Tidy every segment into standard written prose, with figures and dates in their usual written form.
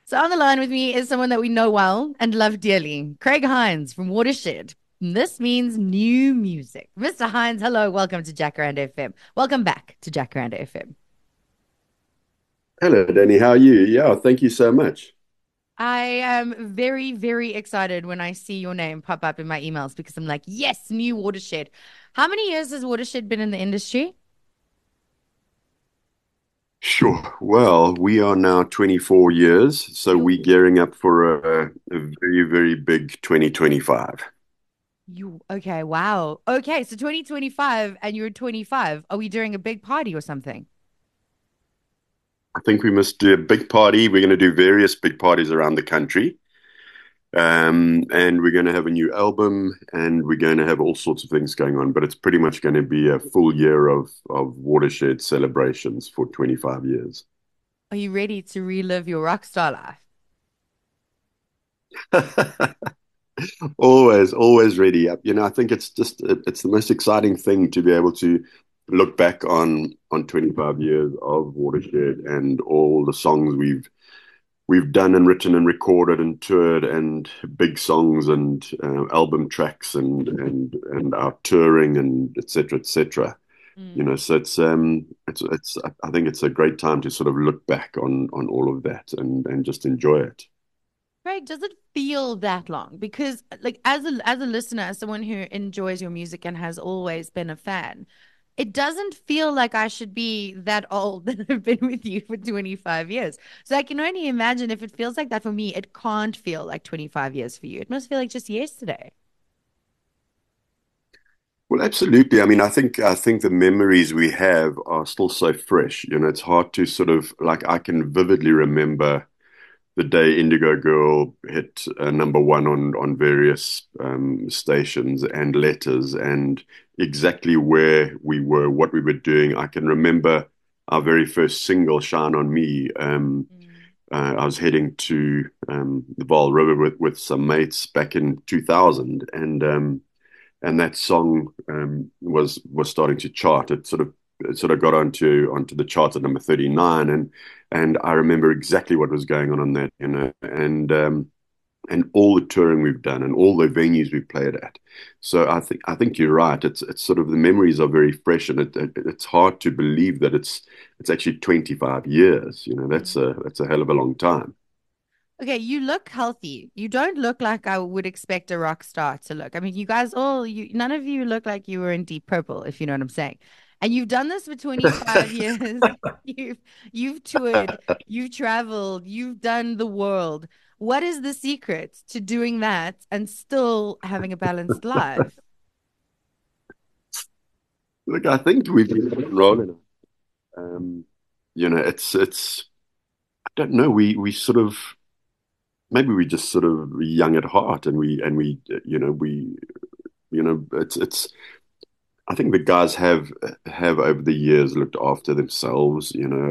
So on the line with me is someone that we know well and love dearly, Craig Hines from Watershed. This means new music. Mr. Hines, hello, welcome to Jacaranda FM. Welcome back to Jacaranda FM. Hello, Danny. How are you? Yeah, thank you so much. I am very, very excited when I see your name pop up in my emails because I'm like, yes, new Watershed. How many years has Watershed been in the industry? Sure. Well, we are now 24 years, so we're You, gearing up for a very, very big 2025. okay, wow. Okay, so 2025 and you're 25. Are we doing a big party or something? I think we must do a big party. We're going to do various big parties around the country. And we're going to have a new album and we're going to have all sorts of things going on, but it's pretty much going to be a full year of Watershed celebrations for 25 years. Are you ready to relive your rock star life? Always, always ready. I think it's the most exciting thing to be able to look back on 25 years of Watershed and all the songs we've done and written and recorded and toured and big songs and album tracks and our touring and etc. etc. Mm. So it's I think it's a great time to sort of look back on all of that and just enjoy it. Craig, does it feel that long? Because like as a listener, as someone who enjoys your music and has always been a fan, it doesn't feel like I should be that old that I've been with you for 25 years. So I can only imagine if it feels like that for me, it can't feel like 25 years for you. It must feel like just yesterday. Well, absolutely. I mean, I think the memories we have are still so fresh. It's hard to sort of like I can vividly remember the day Indigo Girl hit number one on various stations and letters, and exactly where we were, what we were doing. I can remember our very first single, "Shine on Me." Mm. I was heading to the Vaal River with some mates back in 2000, and that song was starting to chart. It sort of got onto the chart at number 39, and I remember exactly what was going on that, and all the touring we've done and all the venues we've played at. So I think you're right. It's sort of the memories are very fresh, and it's hard to believe that it's actually 25 years. That's a hell of a long time. Okay, you look healthy. You don't look like I would expect a rock star to look. I mean, you guys all you none of you look like you were in Deep Purple, if you know what I'm saying. And you've done this for 25 years. You've toured, you've traveled, you've done the world. What is the secret to doing that and still having a balanced life? Look, I think we've been rolling. Um, it's I don't know. We sort of maybe we just sort of young at heart, and we it's I think the guys have over the years looked after themselves.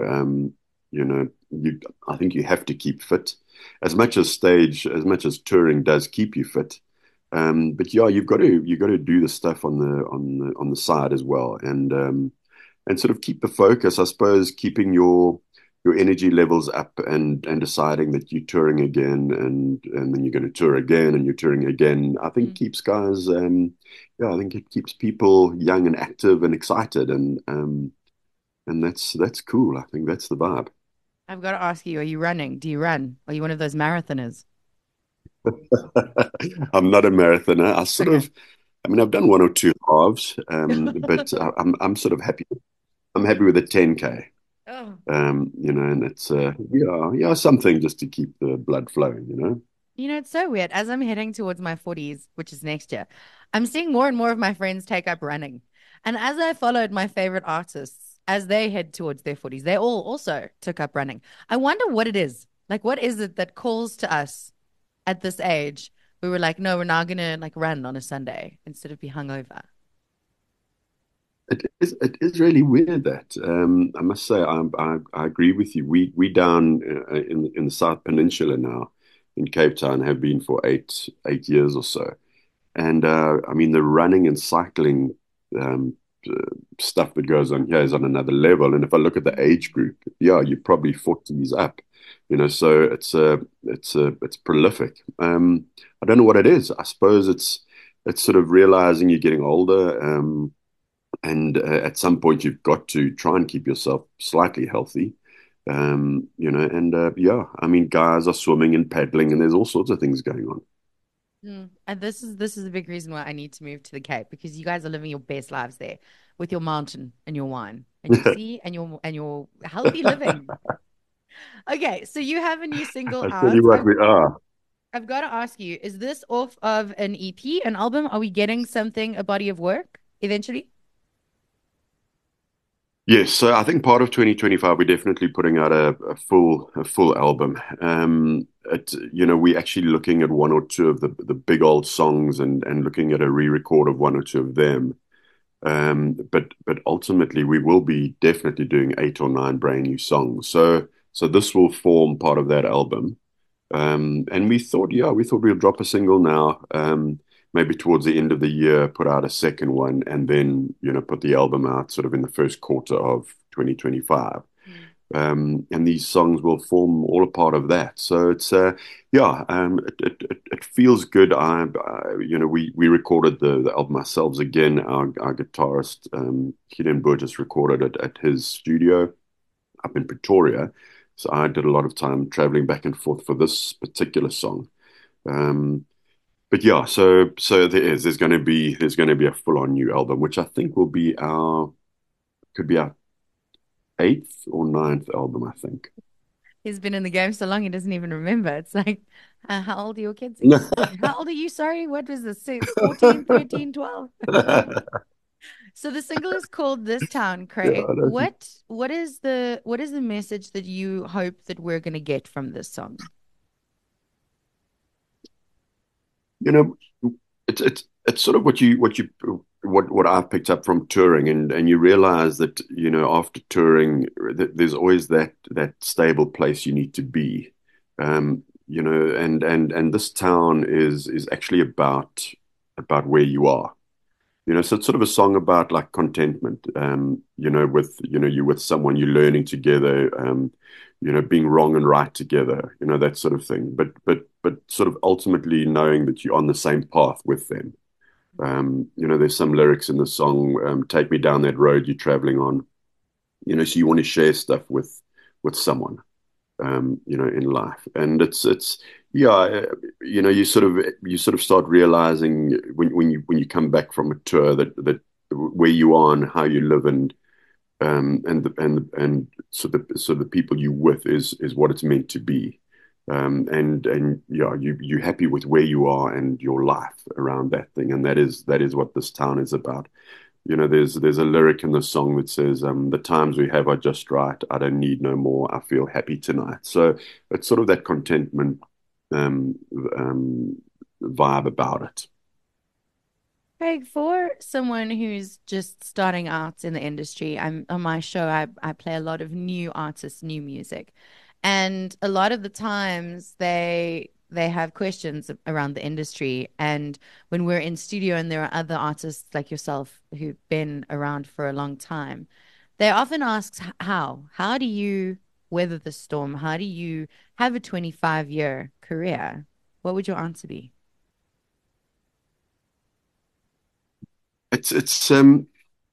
You I think you have to keep fit as much as touring does keep you fit. But yeah, you've got to do the stuff on the side as well, and sort of keep the focus, I suppose, keeping your energy levels up and deciding that you're touring again and then you're going to tour again and you're touring again. I think keeps guys yeah, I think it keeps people young and active and excited and that's cool. I think that's the vibe. I've got to ask you, are you running? Do you run? Are you one of those marathoners? I'm not a marathoner. Okay. I mean, I've done one or two halves, but I'm sort of happy. I'm happy with a 10K. Oh. And it's yeah, something just to keep the blood flowing. It's so weird. As I'm heading towards my 40s, which is next year, I'm seeing more and more of my friends take up running. And as I followed my favorite artists as they head towards their 40s, they all also took up running. I wonder what it is. Like, what is it that calls to us at this age? We were like, no, we're now gonna like run on a Sunday instead of be hungover. It is really weird that I must say I agree with you. We down in the South Peninsula now in Cape Town have been for eight years or so, and I mean the running and cycling um, uh, stuff that goes on here is on another level. And if I look at the Mm. age group, yeah, you're probably 40s up, So it's prolific. I don't know what it is. I suppose it's sort of realizing you're getting older, and at some point you've got to try and keep yourself slightly healthy. And yeah, I mean, guys are swimming and paddling, and there's all sorts of things going on. And this is a big reason why I need to move to the Cape because you guys are living your best lives there with your mountain and your wine and your sea and your healthy living. Okay, so you have a new single I tell out. you what, I've we are. I've got to ask you, is this off of an EP, an album? Are we getting something, a body of work eventually? Yes, so I think part of 2025 we're definitely putting out a full album. We're actually looking at one or two of the big old songs and looking at a re-record of one or two of them. But ultimately we will be definitely doing 8 or 9 brand new songs. So this will form part of that album. And we thought we'll drop a single now, maybe towards the end of the year, put out a second one, and then, put the album out sort of in the first quarter of 2025. Mm. And these songs will form all a part of that. So it feels good. We recorded the album ourselves again. Our guitarist, Gideon Burgess, recorded it at his studio up in Pretoria. So I did a lot of time traveling back and forth for this particular song. Um, but yeah, so there's going to be a full on new album, which I think will be our could be our eighth or ninth album, I think. He's been in the game so long he doesn't even remember. It's like, how old are your kids again? How old are you? Sorry, what was this? 14, 13, 12? So the single is called This Town, Yeah, Craig. I don't, What is the message that you hope that we're gonna get from this song? you know, it's sort of what I've picked up from touring, and you realize that after touring, there's always that stable place you need to be. And this town is actually about where you are. So it's sort of a song about like contentment, with, you're with someone, you're learning together, being wrong and right together, that sort of thing. But sort of ultimately knowing that you're on the same path with them. There's some lyrics in the song, take me down that road you're traveling on, so you want to share stuff with someone, in life. And it's yeah, you sort of start realizing when you come back from a tour that where you are and how you live, and so the people you with is what it's meant to be. And yeah, you're happy with where you are and your life around that thing, and that is what this town is about. There's a lyric in the song that says, "The times we have are just right. I don't need no more. I feel happy tonight." So it's sort of that contentment, um, um, vibe about it. Craig, for someone who's just starting out in the industry, I'm on my show, I play a lot of new artists, new music. And a lot of the times they have questions around the industry. And when we're in studio and there are other artists like yourself who've been around for a long time, they often ask how? How do you weather the storm? How do you have a 25-year career? What would your answer be? It's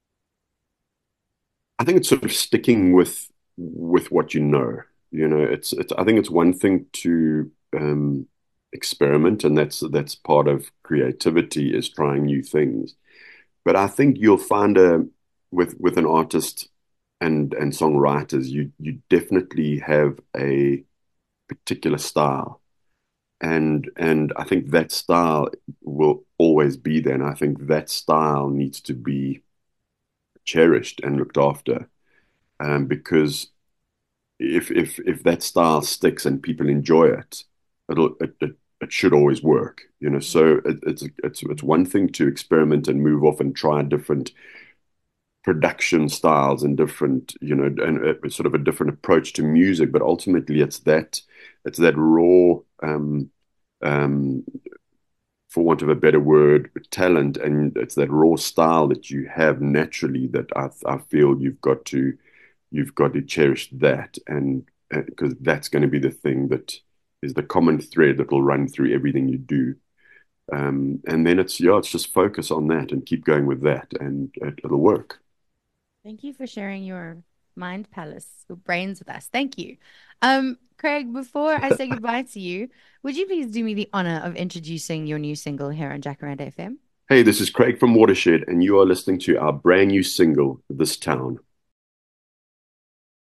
I think it's sort of sticking with what you know. It's I think it's one thing to experiment, and that's part of creativity, is trying new things. But I think you'll find with an artist and songwriters, you definitely have a particular style, and I think that style will always be there. And I think that style needs to be cherished and looked after, because if that style sticks and people enjoy it, it should always work. So it's one thing to experiment and move off and try different production styles and different, and sort of a different approach to music. But ultimately, it's that raw, um, for want of a better word, talent, and it's that raw style that you have naturally that I feel you've got to cherish that, because that's going to be the thing that is the common thread that will run through everything you do. And then it's just focus on that and keep going with that, and it'll work. Thank you for sharing your mind palace, your brains with us. Thank you. Craig, before I say goodbye to you, would you please do me the honor of introducing your new single here on Jacaranda FM? Hey, this is Craig from Watershed, and you are listening to our brand new single, This Town.